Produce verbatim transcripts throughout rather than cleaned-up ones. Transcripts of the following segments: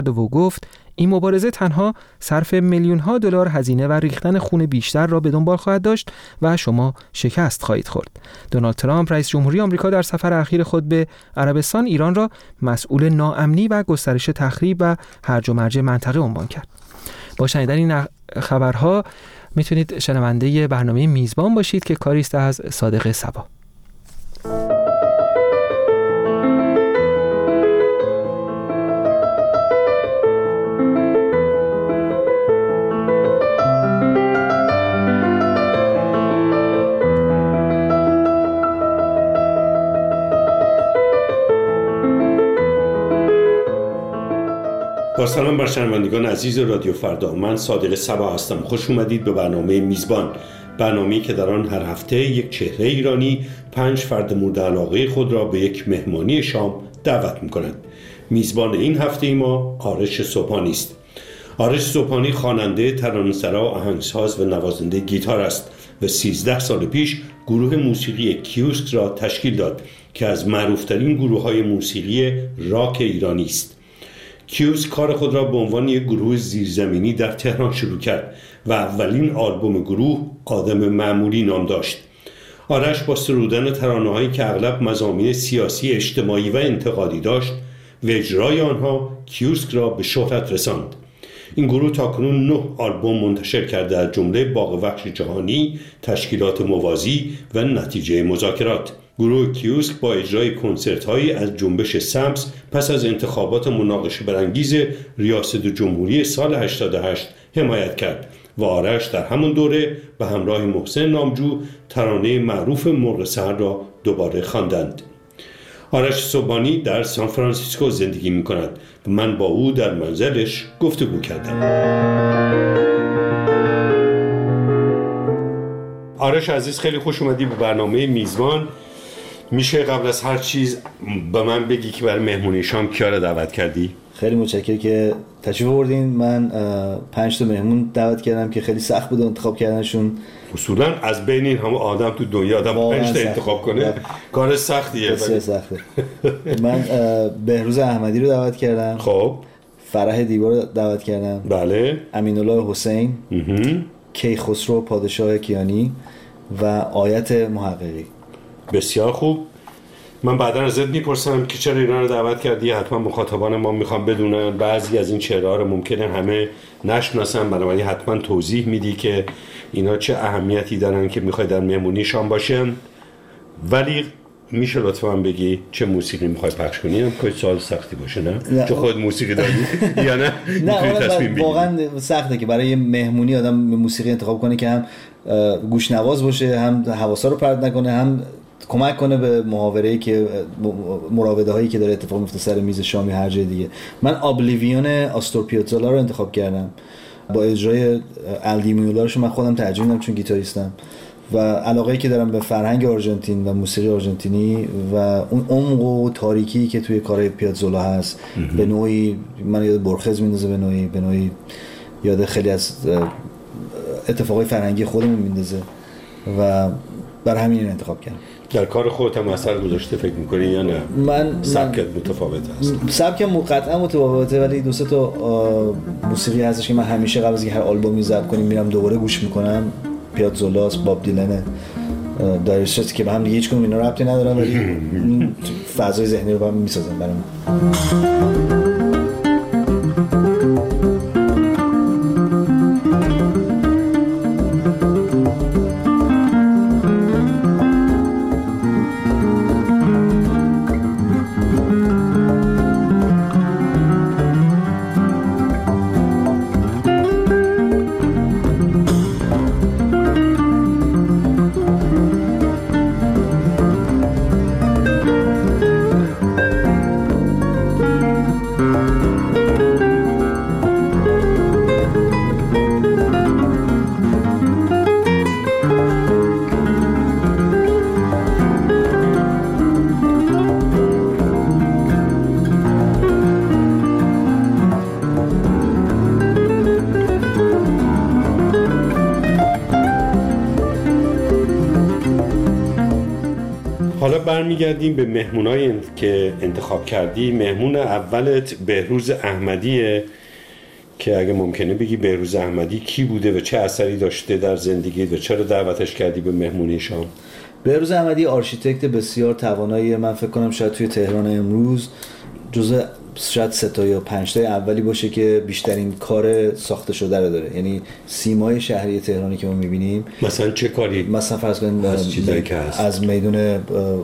و گفت این مبارزه تنها صرف میلیون ها دلار هزینه و ریختن خون بیشتر را به دنبال خواهد داشت و شما شکست خواهید خورد. دونالد ترامپ رئیس جمهوری آمریکا در سفر اخیر خود به عربستان ایران را مسئول ناامنی و گسترش تخریب و هرج و مرج منطقه عنوان کرد. با شنیدن این خبرها میتونید شنونده برنامه میزبان باشید که کاری است از صادق صبا. با سلام بر شنوندگان عزیز رادیو فردا، من صادق صبا هستم. خوش اومدید به برنامه میزبان، برنامه‌ای که در آن هر هفته یک چهره ایرانی پنج فرد مورد علاقه خود را به یک مهمانی شام دعوت می‌کند. میزبان این هفته ما آرش صبحانی است. آرش صبحانی خواننده، ترانه‌سرا، آهنگساز و نوازنده گیتار است و سیزده سال پیش گروه موسیقی کیوسک را تشکیل داد که از معروفترین گروه‌های موسیقی راک ایرانی است. کیوسک کار خود را به عنوان یک گروه زیرزمینی در تهران شروع کرد و اولین آلبوم گروه آدم معمولی نام داشت. آرش با سرودن ترانه‌هایی که اغلب مضامین سیاسی، اجتماعی و انتقادی داشت و اجرای آنها کیوسک را به شهرت رساند. این گروه تاکنون نه آلبوم منتشر کرده، از جمله باغ وحش جهانی، تشکیلات موازی و نتیجه مذاکرات. گروه کیوسک با اجرای کنسرت‌هایی از جنبش سبز پس از انتخابات مناقشه برانگیز ریاست جمهوری سال هشتاد و هشت حمایت کرد و آرش در همون دوره به همراه محسن نامجو ترانه معروف مرغ سحر را دوباره خواندند. آرش صبحانی در سان فرانسیسکو زندگی می‌کند و من با او در منزلش گفتگو کردم. آرش عزیز، خیلی خوش اومدی به برنامه میزبان. میشه قبل از هر چیز به من بگی که برای مهمونی شام کیا رو دعوت کردی؟ خیلی متشکرم که تشریف آوردین. من پنج تا مهمون دعوت کردم که خیلی سخت بود انتخاب کردنشون. اصولا از بین این همه آدم تو دنیا آدم پنج تا انتخاب کنه کار سختیه. بسیار سخته. من بهروز احمدی رو دعوت کردم. خب. فرح دیوار رو دعوت کردم. بله. امین‌الله حسین. کیخسرو پادشاه کیانی و آیت محققی. بسیار خوب. من بعدا ازت میپرسم که چرا اینا رو دعوت کردی. حتما مخاطبان ما میخوام بدونن. بعضی از این چهره‌ها رو ممکنه همه نشناسن، بنابراین حتما توضیح میدی که اینا چه اهمیتی دارن که میخوای در مهمونی شام باشن. ولی میشه لطفاً بگی چه موسیقی میخوای پخش کنی؟ هم که سوال سختی باشه نه؟ نه چون خود موسیقی داری یا نه؟ نه واقعا سخته که برای مهمونی آدم موسیقی انتخاب کنه که هم گوشنواز باشه، هم حواسا رو پرت نکنه، هم کمک کنه به محاوره‌ای که مراوده هایی که داره اتفاق میفته سر میز شامی هر جای دیگه. من آبلیویون آستور پیازولا رو انتخاب کردم با اجرای الدی میولارش. من خودم ترجیح میدم چون گیتاریستم و علاقه‌ای که دارم به فرهنگ آرژانتین و موسیقی آرژانتینی و اون عمق و تاریکی که توی کارهای پیازولا هست به نوعی من یاد برخز میندازه، به نوعی به نوعی یاد خیلی از اتفاقای فرهنگی خودمون میندازه و برای همین انتخاب کردم. در کار خودت هم اثر گذاشته فکر می‌کنی یا نه؟ من سبکت متفاوت است. سبکم قطعا متفاوته، ولی دو سه تا موسیقی هستش که من همیشه قبل از اینکه هر آلبومی ضبط کنیم میرم دوباره گوش میکنم. پیازولاس، باب دیلن، دایر استریتس که به هم دیگه هیچ کدوم اینا ربطی ندارن ولی فضای ذهنی رو با هم میسازن برام. برمیگردیم به مهمونای که انتخاب کردی. مهمون اولت بهروز احمدیه که اگه ممکنه بگی بهروز احمدی کی بوده و چه اثری داشته در زندگی و چرا دعوتش کردی به مهمونی شام؟ بهروز احمدی آرشیتکت بسیار توانایی، من فکر کنم شاید توی تهران امروز جزء شاید سه تا یا پنج تا اولی باشه که بیشترین کار ساخته شده رو داره. یعنی سیمای شهری تهرانی که ما می‌بینیم، مثلا چه کاری؟ مثلا فرض کنید از چیزایی که هست از میدون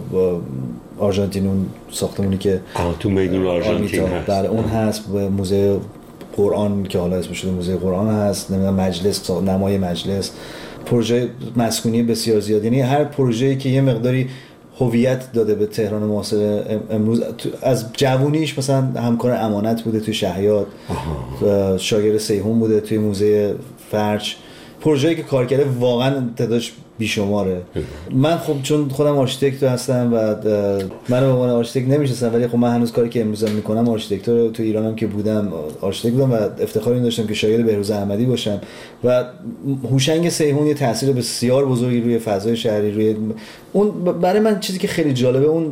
آرژانتین، ساختمونی که تو میدون آرژانتین هست، در اون هست، موزه قرآن که حالا اسمش شده موزه قرآن هست، نمیدونم مجلس، نمای مجلس، پروژه مسکونی بسیار زیاد. یعنی هر پروژه‌ای که یه مقداری هویت داده به تهران معاصر امروز. از جوونیش مثلا همکار امانت بوده توی شهیات، شاگرد سیهون بوده توی موزه فرج. پروژه‌ای که کار کرده واقعا تعدادش بیشماره. من خب چون خودم آرشیتکت هستم و من به عنوان آرشیتکت نمیشناسم، ولی خب من هنوز کاری که امروز میکنم آرشیتکتور تو ایرانم که بودم آرشیتکت بودم و افتخار این داشتم که شاگرد بهروز احمدی باشم. و هوشنگ سیهون یه تاثیر بسیار بزرگی روی فضای شهری، روی اون برای من چیزی که خیلی جالبه اون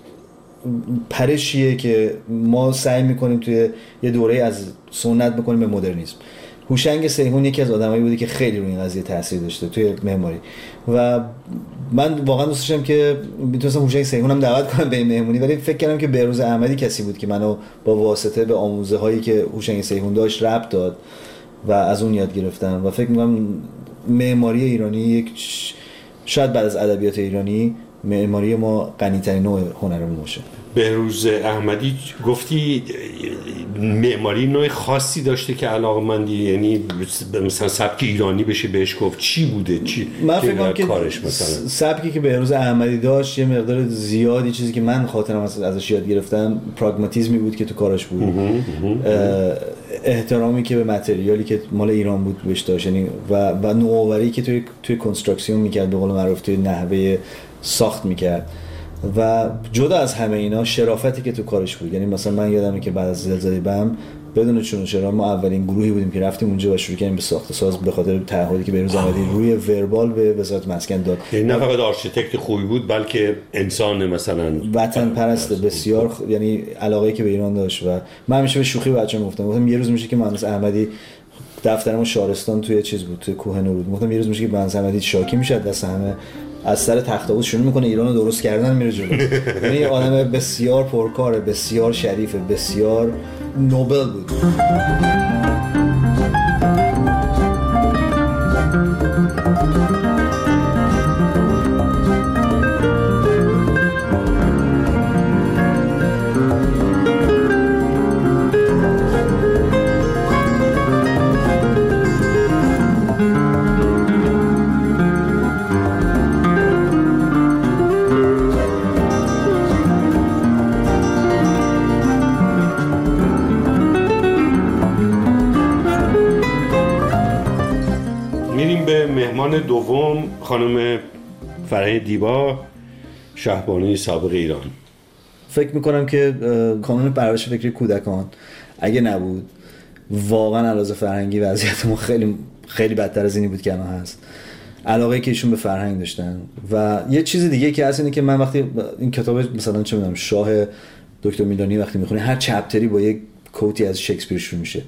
پرشیه که ما سعی میکنیم توی یه دوره از سنت بکنیم به مدرنیسم. هوشنگ سیهون یکی از آدمایی بوده که خیلی روی این قضیه تاثیر داشته توی معماری و من واقعا دوست داشتم که میتونستم هوشنگ سیهونم دعوت کنم به این مهمونی، ولی فکر کردم که بهروز احمدی کسی بود که منو با واسطه به آموزه هایی که هوشنگ سیهون داشت ربط داد و از اون یاد گرفتم و فکر می‌کنم معماری ایرانی یک شاید بعد از ادبیات ایرانی معماری ما غنی‌ترین نوع هنرمون باشه. بهروز احمدی گفتی معماری نوع خاصی داشته که علاقه‌مندی، یعنی مثلا سبک ایرانی بشه بهش گفت چی بوده؟ چی من فکر کنم که کارش مثلا سبکی که بهروز احمدی داشت یه مقدار زیادی چیزی که من خاطرم ازش یاد گرفتم پراگماتیسمی بود که تو کارش بود، احترامی که به متریالی که مال ایران بود بهش داشت، یعنی و و نوآوری که توی توی کنستراکسیون میکرد، به قول معروف توی نحوه ساخت میکرد و جدا از همه اینا شرافتی که تو کارش بود. یعنی مثلا من یادمه که بعد از زلزله بم بدون چون چرا ما اولین گروهی بودیم که رفتیم اونجا و شروع کردیم به ساخت ساز به خاطر تعهدی که بهروز احمدی روی وربال به وزارت مسکن داد. یعنی نه فقط آرشیتکت خوبی بود بلکه انسان مثلا وطن پرست بسیار خ... یعنی علاقه‌ای که به ایران داشت. و من همیشه به شوخی بچه‌ام گفتم گفتم یه روز میشه که مهندس احمدی دفترمون شارستان توی چیز بود توی کوه نورود، گفتم یه روز میشه که مهندس احمدی شاکی میشه دست همه، از سر تخت آووز شروع میکنه ایران رو درست کردن میره جلو. یعنی آدم بسیار پرکاره، بسیار شریفه، بسیار نوبل بود. مهمان دوم خانم فرح دیبا، شهبانوی سابق ایران. فکر میکنم که کانون پرورش فکری کودکان اگه نبود واقعا علاوه فرهنگی وضعیت ما خیلی خیلی بدتر از اینی بود که الان هست. علاقه‌ای که ایشون به فرهنگ داشتن و یه چیز دیگه که هست اینه که من وقتی این کتاب مثلا چه میدونم شاه دکتر میلانی وقتی میخونی هر چپتری با یک کوتی از شکسپیر شروع میشه.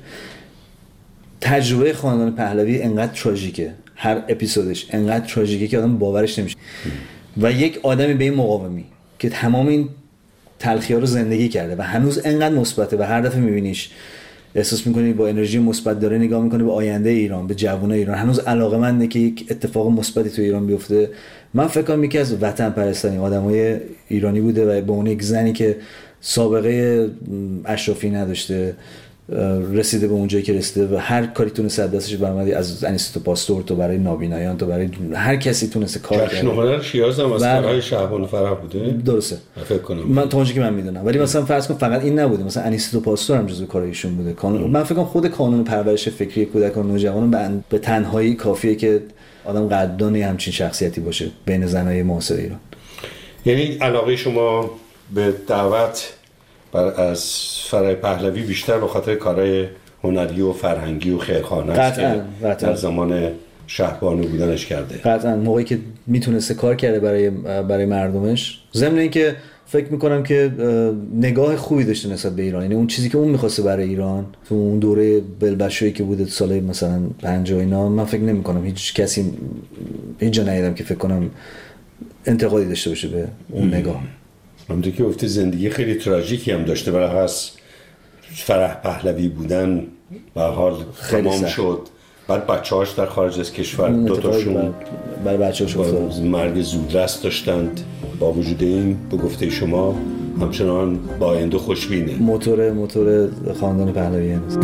تجربه خاندان پهلوی انقدر تراژیکه، هر اپیزودش انقدر تراژیکه که آدم باورش نمیشه و یک آدمی به این مقاومی که تمام این تلخی‌ها رو زندگی کرده و هنوز انقدر مثبته و هر دفعه میبینیش احساس میکنی با انرژی مثبت داره نگاه میکنه به آینده ایران، به جوانای ایران، هنوز علاقه‌منده که یک اتفاق مثبتی تو ایران بیفته. من فکر کنم یکی از وطن پرستانی آدمای ایرانی بوده و به اون یک زنی که سابقه اشرافی نداشته رسیده به اونجایی که رسیده و هر کاری تونسته از دستش برآمد، از انیستو پاستور تو برای نابینایان تو برای هر کسی تونسته کار کنه. جشن هنر شیراز هم از کارهای شهبانو فرح بوده. درسته فکر کنم من تا اونجایی که من میدونم، ولی مثلا فرض کن فقط این نبوده، مثلا انیستو پاستور هم جزو کارایشون بوده. کانون من فکر کنم خود کانون پرورش فکری کودکان و نوجوانان به تنهایی کافیه که آدم قدردان همچین شخصیتی باشه بین زنای معاصر ایران. یعنی علاقه شما به دعوت از فرح پهلوی بیشتر به خاطر کارهای هنری و فرهنگی و خیرخانه است که در زمان شهبانو بودنش کرده. قطعا موقعی که میتونسته کار کرده برای برای مردمش، ضمن اینکه فکر میکنم که نگاه خوبی داشته نسبت به ایران، یعنی اون چیزی که اون میخواسته برای ایران تو اون دوره بلبشویی که بوده سال مثلا پنجاه اینا، من فکر نمیکنم هیچ کسی هیچ جا ندیدم که فکر کنم انتقادی داشته باشه به اون نگاه. همونطور که گفتی زندگی خیلی تراژیکی هم داشته، برای از فرح پهلوی بودن به حال تمام شد، بعد بچه‌هاش در خارج از کشور دو تاشون برای بچه‌هاش افتاد، مرگ زودرس داشتند. با وجود این به گفته شما همچنان با آینده خوشبینه. موتور موتور خاندان پهلوی هست.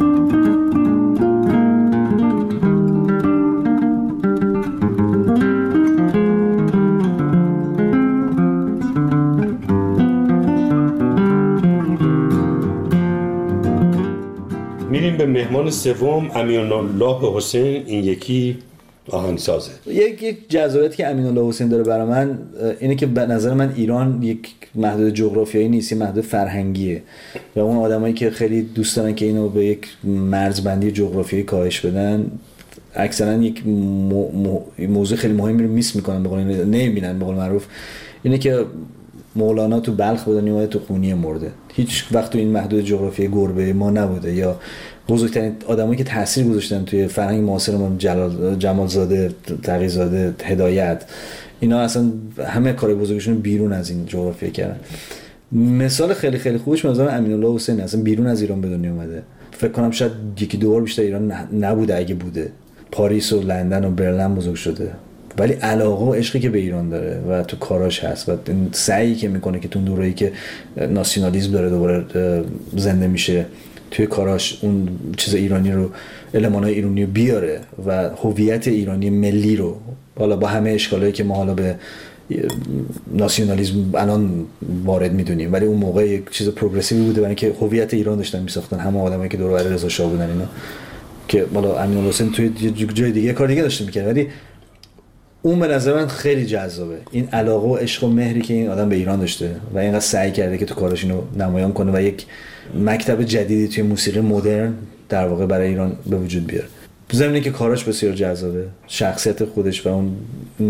میریم به مهمان سوم، امین الله حسین. این یکی آهنگسازه. یک یک جذابیتی که امین الله حسین داره برای من اینه که به نظر من ایران یک محدود جغرافیایی نیست، یک محدود فرهنگیه و اون آدمایی که خیلی دوست دارن که اینو به یک مرزبندی جغرافیایی کاهش بدن اکثرا یک مو... مو... موضوع خیلی مهمی رو میس میکنن، به قول نمیبینن. به قول معروف اینه که مولانا تو بلخ بوده، نیومده تو خونی مرده. هیچ وقت تو این محدود جغرافیایی گربه ما نبوده. یا بزرگترین آدمایی که تاثیر گذاشتن توی فرهنگ معاصر ما، جلال جمالزاده، تقی‌زاده، هدایت، اینا اصلا همه کار بزرگشون بیرون از این جغرافیه کردن. مثال خیلی خیلی خوبش مثلا امین الله حسین اصلا بیرون از ایران به دنیا اومده. فکر کنم شاید یکی دو بار بیشتر ایران نبوده، اگه بوده پاریس و لندن و برلین بزرگ شده، ولی علاقه و عشقی که به ایران داره و تو کاراش هست و این سعی که میکنه که تو دوره‌ای که ناسیونالیسم داره دوباره زنده میشه توی کاراش اون چیز ایرانی رو، المان‌های ایرانی رو بیاره و هویت ایرانی ملی رو، حالا با همه اشکالایی که ما حالا به ناسیونالیسم الان وارد میدونیم، ولی اون موقع یک چیز پروگرسیوی بوده برای اینکه هویت ایران داشتن میساختن همه آدمایی که دور و بر رضا شاه بودن اینا، که حالا امین الله حسین توی جای دیگه کار دیگه داشته میکرد، ولی اون به نظر من خیلی جذابه، این علاقه و عشق و مهری که این آدم به ایران داشته و اینقدر سعی کرده که تو کاراش اینو نمایان کنه و یک مکتب جدیدی توی موسیقی مدرن در واقع برای ایران به وجود بیاره. ضمن که کاراش بسیار جذابه، شخصیت خودش و اون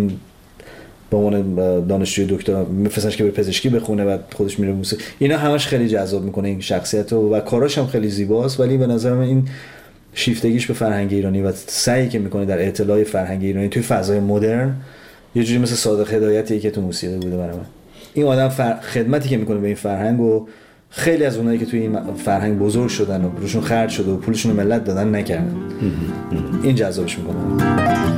به عنوان دانشجوی دکترا میفرستش که به پزشکی بخونه و خودش میره موسیقی، اینا همش خیلی جذاب میکنه این شخصیت رو و کاراش هم خیلی زیباست. ولی به نظر من این شیفتگیش به فرهنگ ایرانی و سعی که میکنه در اطلاع فرهنگ ایرانی توی فضای مدرن، یه جوری مثل صادق هدایتی که تو موسیقی بوده برای من. این آدم فر... خدمتی که میکنه به این فرهنگ و خیلی از اونایی که توی این فرهنگ بزرگ شدن و روشون خرج شده و پولشون رو ملت دادن نکردن، این جذابش میکنه.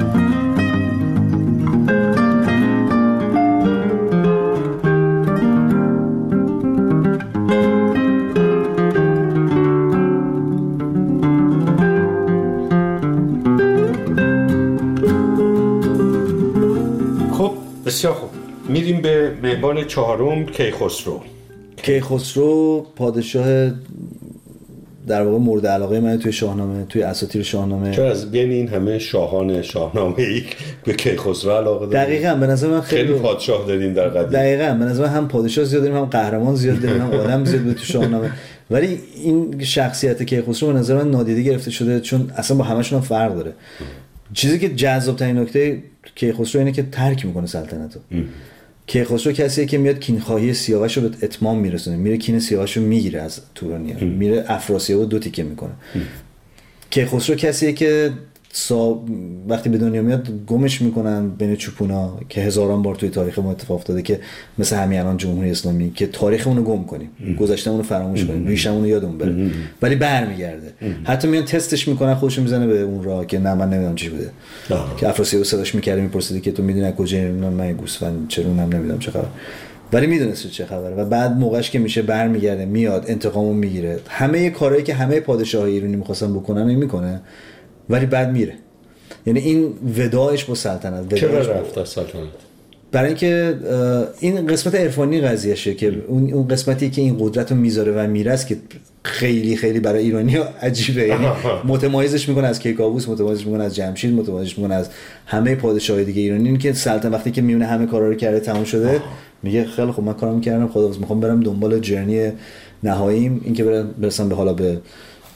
بسیار خوب، میریم به مهمان چهارم، کیخسرو. کیخسرو پادشاه در واقع مورد علاقه من توی شاهنامه، توی اساطیر شاهنامه. چرا از بین این همه شاهان شاهنامه‌ای به کیخسرو علاقه دارید؟ دقیقاً به نظر من خیلی, خیلی پادشاه داریم در قدیم. دقیقاً به نظر من هم پادشاه زیاد داریم، هم قهرمان زیاد داریم، هم آدم زیاد به تو شاهنامه. ولی این شخصیت کیخسرو به نظر من نادیده گرفته شده، چون اصلا با همشون هم فرق داره. چیزی که جذاب ترین نکته کیخسرو اینه که ترک میکنه سلطنت رو. کیخسرو کسیه که میاد کینخواهی سیاوش رو به اتمام میرسونه، میره کین سیاوش رو میگیره از تورانیان، میره افراسیاب رو دو تیکه میکنه. کیخسرو کسیه که سا... وقتی به دنیا میاد گمش میکنن بین چوپونا، که هزاران بار توی تاریخ ما اتفاق افتاده، که مثل همین الان جمهوری اسلامی که تاریخمون رو گم کنیم، گذشتهمون رو فراموش کنیم، ریشمون رو یادمون بره، ولی برمیگرده. حتی میان تستش میکنن، خودشون میزنه به اون راه که نه من نمیدونم چی بوده، که افراسیاب صداش میکرده میپرسید که تو میدونی از کجا من گوسفند چرونم نمیدونم چه خبر، ولی میدونست چه خبره و بعد موقعش که میشه برمیگرده، میاد انتقامو میگیره. همه کارهایی که همه پادشاهای ایرانی میخواستن بکنن میکنه، ولی بعد میره. یعنی این وداعش با سلطنت. چرا رفت از سلطنت؟ برای اینکه این قسمت عرفانی قضیهشه که اون اون قسمتی که این قدرت رو میذاره و میره است که خیلی خیلی برای ایرانی‌ها عجیبه. یعنی متمایزش میکنه از کیکاووس، متمایزش میکنه از جمشید، متمایزش میکنه از همه پادشاهای دیگه ایرانی. این که سلطنت وقتی که میونه همه کارا رو کرده تموم شده، میگه خیلی خوب من کارم کردم، خداحافظ، میخوام برم دنبال جرنی نهاییم، این که برسم به حالا به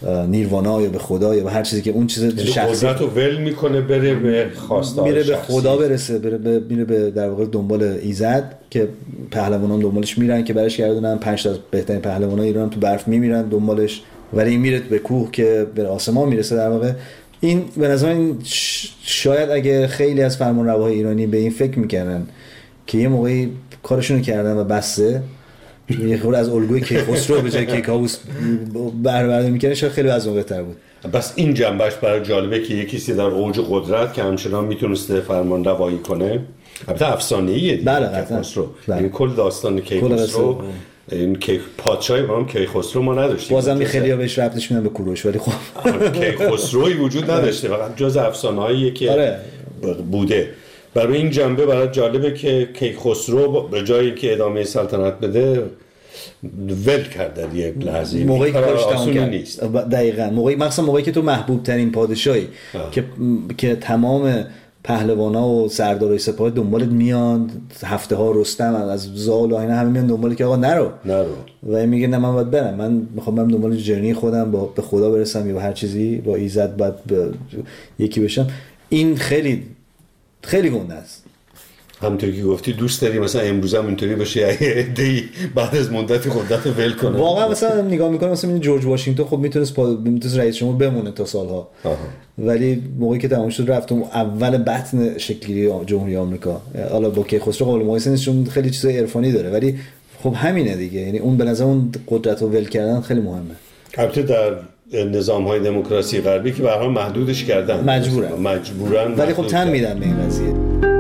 نیروانا یا به خدا یا به هر چیزی که اون چیز شخصی رو ول میکنه بره به خواستار میره شخصی. به خدا برسه، بره به میره به در واقع دنبال ایزد که پهلوانان دنبالش میرن که برش گردونن. پنج تا از بهترین پهلوانای ایران تو برف میمیرن دنبالش، ولی این میره به کوه که به آسمان میرسه. در واقع این به نظر من شاید اگه خیلی از فرمانرواهای ایرانی به این فکر میکنن که یه موقعی کارشون رو کردن و بسته، یه خورده از الگوی کیخسرو به جای کیکاووس بهره برداری میکنه، شاید خیلی از اون بهتر بود. بس این جنبش برای جالبه که یکی سی در اوج قدرت که همچنان میتونسته فرمان روایی کنه. البته افسانه‌ایه دیگه. بله قطعا. این کل داستان کیخسرو، این که پادشاهی با هم کیخسرو ما نداشتیم. بازم خیلی‌ها بهش ربطش میدن به کوروش، ولی خب کیخسروی وجود نداشته، فقط جز افسانه‌ایه که آره. بوده. برای این جنبه برای جالبه که کیخسرو به جایی که ادامه سلطنت بده ول کرد در یه لحظه. موقعی که کارش تمام کرد نیست. دقیقاً موقعی مثلا موقعی که تو محبوب ترین پادشاهی که که تمام پهلوانا و سردارای سپاه دنبالت میان، هفته ها رستم از زال و اینا همه میان دنبالت که آقا نرو نرو و میگه نه من باید برم، من میخوام برم دنبال جرنی خودم، با به خدا برسم یا هر چیزی، با ایزد باید یکی بشم. این خیلی خیلی گنده است. همونطوری که گفتی دوست داری مثلا امروز هم اینطوری باشه یه عده‌ای بعد از مدتی قدرت ول کنه. واقعا مثلا نگاه میکنم مثلا این جورج واشنگتن خب میتونست پا... میتونست رئیس جمهور بمونه تا سالها، آها. ولی موقعی که تمام شد رفتم اول بطن شکلی جمهوری آمریکا. حالا با کیخسرو قابل مقایسه نیست چون خیلی چیزای عرفانی داره، ولی خب همینه دیگه. یعنی اون به نظر اون قدرت رو ول کردن خیلی مهمه. البته در نظام‌های دموکراسی غربی که به هر حال محدودش کردن، مجبورن مجبورن ولی خب تن میدن به این قضیه.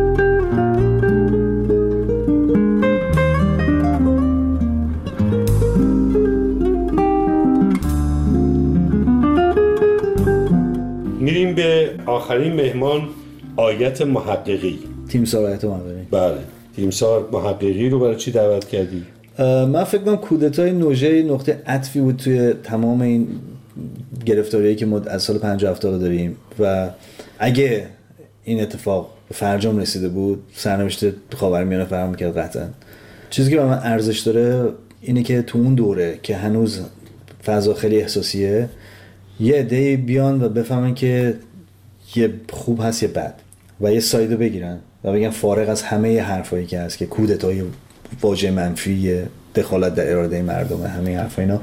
میریم به آخرین مهمان، آیت محققی. تیمسار آیت محققی. بله، تیمسار محققی رو برای چی دعوت کردی؟ من فکر کنم کودتای نوژه نقطه عطفی بود توی تمام این گرفتاریایی که ما از سال پنجاه هفتاد داریم و اگه این اتفاق به فرجام رسیده بود سرنوشت خاورمیانه فرق می‌کرد قطعاً. چیزی که برای من ارزش داره اینه که تو اون دوره که هنوز فضا خیلی احساسیه یه عده‌ای بیان و بفهمن که یه خوب هست یه بد و یه سایدو بگیرن و بگن فارغ از همه حرفایی که هست که کودتای واژه منفی، دخالت در اراده مردم، همه حرفا اینا،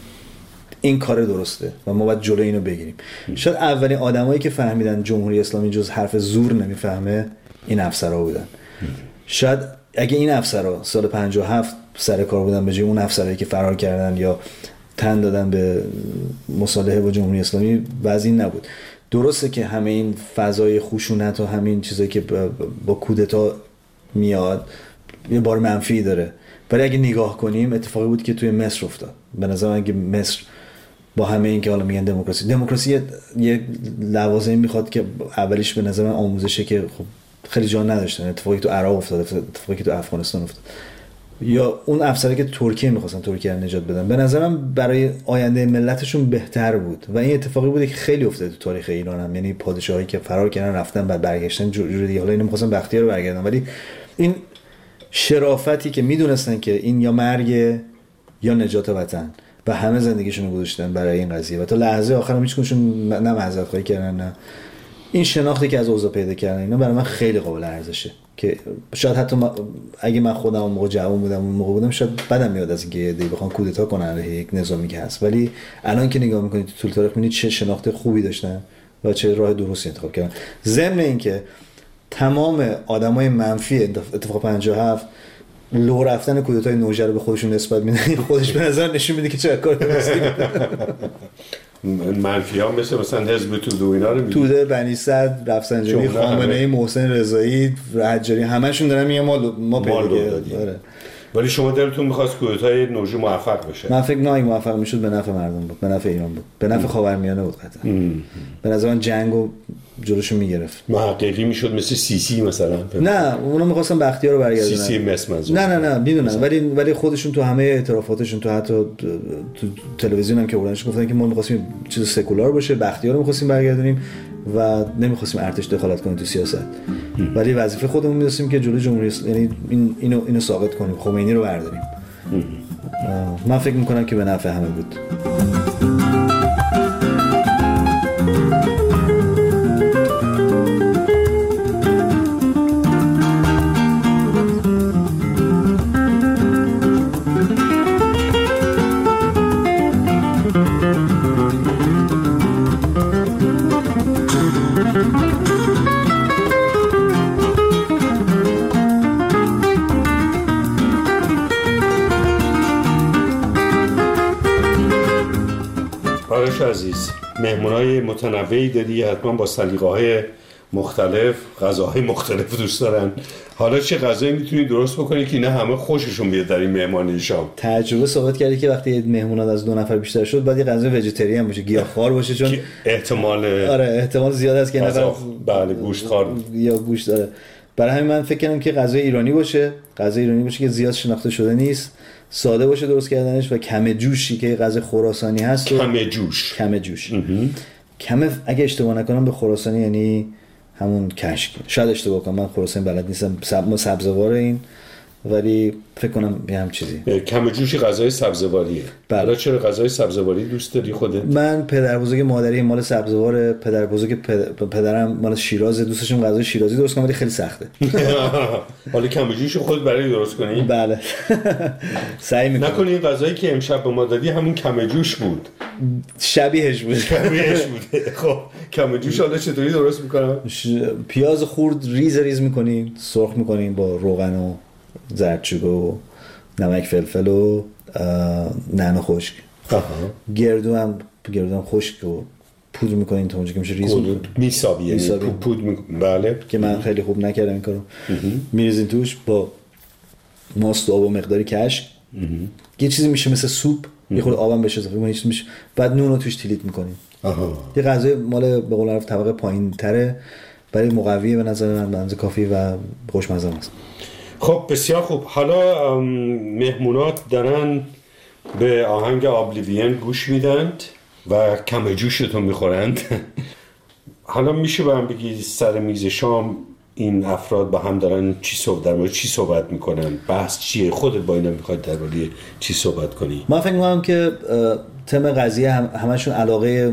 این کار درسته و ما باید جلوی اینو بگیریم. شاید اولین آدمایی که فهمیدن جمهوری اسلامی جز حرف زور نمیفهمه این افسرها بودن. شاید اگه این افسرها سال پنجاه و هفت سر کار بودن به جای اون افسرایی که فرار کردن یا تن دادن به مصالحه با جمهوری اسلامی وضعی نبود. درسته که همه این فضای خشونت و همین چیزایی که با کودتا میاد یه بار منفی داره، ولی اگه نگاه کنیم اتفاقی بود که توی مصر افتاد. به نظر من اگه مصر با همه این که حالا میگن دموکراسی دموکراسی یه لوازمی میخواد که اولیش به نظر من آموزشه که خب خیلی جا نداشتن. اتفاقی تو عراق افتاد، اتفاقی که تو افغانستان افتاد، یا اون افسرایی که ترکیه میخواستن ترکیه رو نجات بدن، به نظر من برای آینده ملتشون بهتر بود و این اتفاقی بوده که خیلی افتاده تو تاریخ ایران هم. یعنی پادشاهایی که فرار کردن رفتن بعد برگشتن جوری دیگه، حالا اینا میخواستن بختیار رو برگردن، ولی این شرافتی که میدونستن که این یا مرگ یا نجات وطن و همه زندگیشون رو گذاشتن برای این قضیه و تا لحظه آخر هم هیچکدومشون نه معذرت خواهی کردن نه این شناختی که از اوضاع پیدا کردن، اینا برای من خیلی قابل ارزشه که شاید حتی ما اگه من خودم اون موقع جوان بودم اون موقع بودم شاید بدم میاد از اینکه دی بخوام کودتا کنن علیه یک نظامی که هست، ولی الان که نگاه میکنید تو طول تاریخ میبینید چه شناخت خوبی داشتن و چه راه درستی انتخاب کردن. ضمن اینکه تمام آدمای منفی اتفاق پنجاه و هفت لو رفتن کودتای نوژه رو به خودشون نسبت میدن، خودش به نظر نشون میده که چه کار درستی منفی ها مثل مثلا حزب توده و اینا رو میگه، توده، بنی صدر، رفسنجانی، خامنه‌ای، محسن رضایی، حجاری، همشون دارن میگن ما ما پیدا دادیم. ولی شما دلتون می‌خواست کودتای نوژه موفق بشه؟ من فکر نکنم موفق میشد، به نفع مردم بود، به نفع ایران بود، به نفع خاورمیانه بود قطعا. به نظر من جنگو جلوشو میگرفت. محققی میشد مثل سیسی مثلا؟ نه اونا می‌خواستن بختیار رو برگردونن. سیسی مس منظور. نه نه نه میدونم، ولی ولی خودشون تو همه اعترافاتشون تو حتی تو تلویزیون هم که بردنش گفتن که ما می‌خواستیم چیز سکولار باشه، بختیار رو می‌خواستیم برگردونیم و نمی‌خواستیم ارتش دخالت کنه تو سیاست. ولی وظیفه خودمون می‌دونستیم که جلوی جمهوری یعنی این اینو اینو ساقط کنیم، خمینی رو برداریم. من فکر می‌کنم که به نفع همه بود. عزیز، مهمونای متنوعی دادی، حتما با سلیقه‌های مختلف، غذاهای مختلف دوست دارن. حالا چه غذایی میتونی درست بکنی که نه همه خوششون بیاد در این مهمانی شام؟ تجربه ثابت کرده که وقتی مهمونات از دو نفر بیشتر شد باید یه غذای ویژیتریان باشه، گیاهخوار باشه، چون احتمال آره احتمال زیاد است که نفر بله گوشتخوار یا گوشت داره. برای همین من فکر کنم که غذای ایرانی باشه، غذای ایرانی باشه که زیاد شناخته شده نیست، ساده باشه درست کردنش و کم جوشی که غذای خراسانی هست. کم جوش کم جوش کم اگه اشتباه نکنم به خراسانی یعنی همون کشک، شاید اشتباه کنم، من خراسانی بلد نیستم، سب... سبزوار این، ولی فکر کنم یه هم چیزی. کم جوشی غذای سبزواریه. حالا چرا غذای سبزواری دوست داری خودت؟ من پدر بزرگ مادری مال سبزوار، پدر بزرگ پدر... پدرم مال شیراز، دوستشون غذای شیرازی درست کنم ولی خیلی سخته. حالا کم جوشی خود برای درست کنی؟ بله. سعی می‌کنم. نکنی این غذایی که امشب به ما دادی همون کم جوش بود. شبیهش بود. شبیهش بود. خب کم جوش حالا چطوری درست می‌کنم؟ ش... پیاز خورد ریز ریز می‌کنیم، سرخ می‌کنیم با روغن و زردچوبه و نمک فلفل و نعنا خشک. گردو هم گردو هم خشک و پودر میکنین تا اونجا که میشه ریز میسابی، یعنی پودر میکنین. بله که من خیلی خوب نکردم این کارو. میریزین توش با ماست و آب و مقداری کشک، یه چیزی میشه مثل سوپ، یه خورده آبم بهش اضافه میکنین میشه، بعد نون رو توش تلیت میکنین. یه غذای مال به قول معروف طبقه پایین‌تره ولی مقویه به نظر من، به اندازه کافی و خوشمزه است. خب بسیار خوب. حالا مهمونات دارن به آهنگ آبلیوین گوش میدند و کم جوشتون میخورند. حالا میشه به هم بگی سر میز شام این افراد با هم دارن چی صحبت در مورد چی صحبت میکنن؟ بحث چیه؟ خودت با اینا میخواد در مورد چی صحبت کنی؟ من فکر میکنم که تم قضیه هم همشون علاقه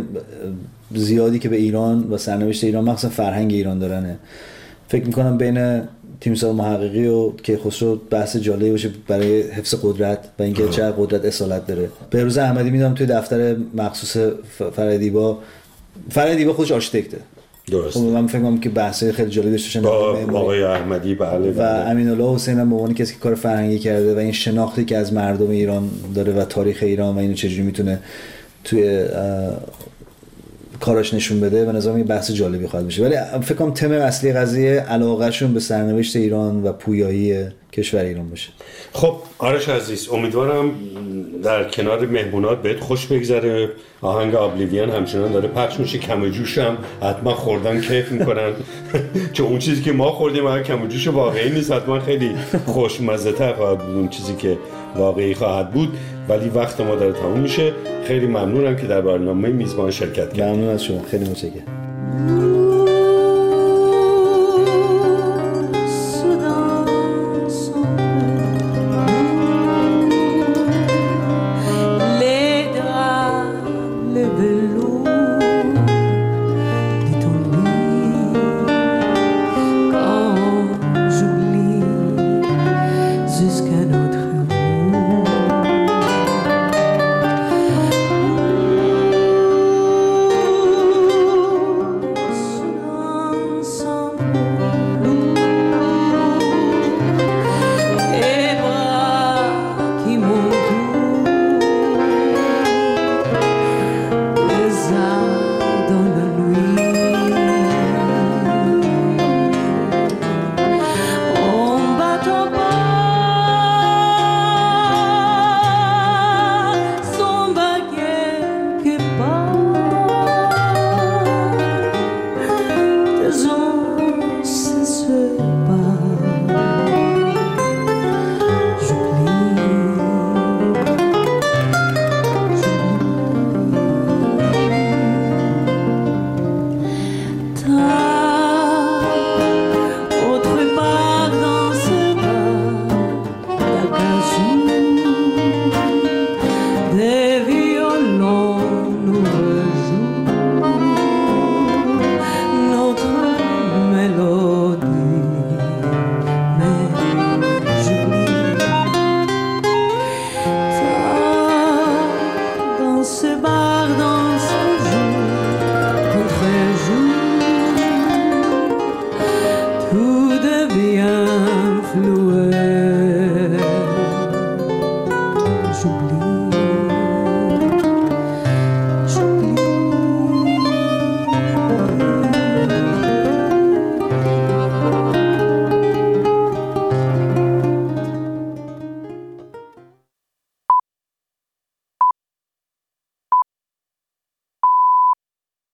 زیادی که به ایران و سرنوشت ایران مخصوصا فرهنگ ایران دارنه. فکر میکنم بین تیمسار محققی و کیخسرو بحث جالبی باشه برای حفظ قدرت و اینکه چه قدرت اصالت داره. بهروز احمدی میدونم توی دفتر مخصوص فرایدیبا، فرایدیبا خودش آرشیتکته. درست. من فکر می‌کنم که بحث خیلی جالبی داشتن با آقای احمدی بله و امین‌الله حسین هم به عنوان کسی که کار فرهنگی کرده و این شناختی که از مردم ایران داره و تاریخ ایران و اینو چجوری میتونه توی کاراش نشون بده، به نظرم این بحث جالبی خواهد بشه. ولی فکر کنم تم اصلی قضیه علاقهشون به سرنوشت ایران و پویایی کشور ایران باشه. خب آرش عزیز، امیدوارم در کنار مهمونات بهت خوش بگذره. آهنگ آبلیوین همچنان داره پخش میشه، کم جوش هم حتما خوردن کیف میکنن. چون اون چیزی که ما خوردیم اگه کم جوش واقعی نیست، حتما خیلی خوشمزه تر خواهد بود اون چیزی که واقعی خواهد بود. ولی وقت ما داره تموم میشه. خیلی ممنونم که در برنامه میزبان شرکت کردید. ممنون از شما، خیلی متشکرم.